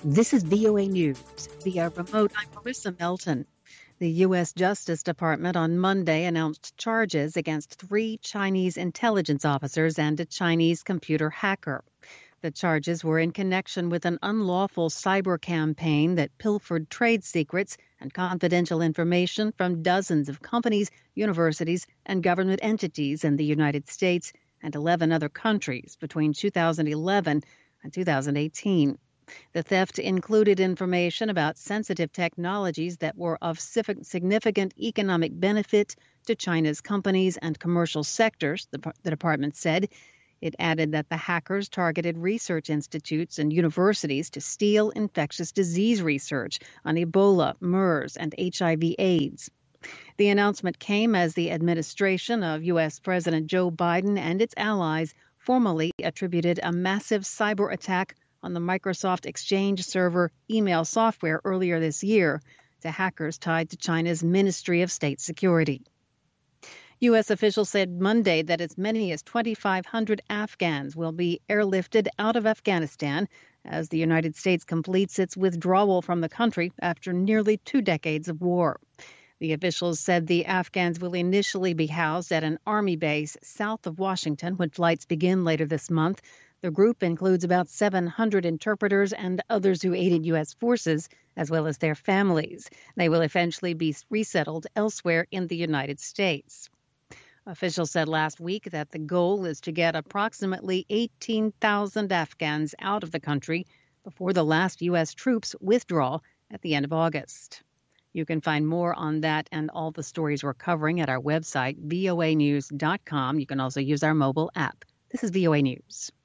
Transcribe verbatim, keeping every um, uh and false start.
This is V O A News. Via remote, I'm Marissa Melton. The U S Justice Department on Monday announced charges against three Chinese intelligence officers and a Chinese computer hacker. The charges were in connection with an unlawful cyber campaign that pilfered trade secrets and confidential information from dozens of companies, universities, and government entities in the United States and eleven other countries between two thousand eleven and two thousand eighteen. The theft included information about sensitive technologies that were of significant economic benefit to China's companies and commercial sectors, the, the department said. It added that the hackers targeted research institutes and universities to steal infectious disease research on Ebola, MERS, and H I V AIDS. The announcement came as the administration of U S President Joe Biden and its allies formally attributed a massive cyber attack on the Microsoft Exchange server email software earlier this year to hackers tied to China's Ministry of State Security. U S officials said Monday that as many as twenty-five hundred Afghans will be airlifted out of Afghanistan as the United States completes its withdrawal from the country after nearly two decades of war. The officials said the Afghans will initially be housed at an Army base south of Washington when flights begin later this month. The group includes about seven hundred interpreters and others who aided U S forces, as well as their families. They will eventually be resettled elsewhere in the United States. Officials said last week that the goal is to get approximately eighteen thousand Afghans out of the country before the last U S troops withdraw at the end of August. You can find more on that and all the stories we're covering at our website, V O A news dot com. You can also use our mobile app. This is V O A News.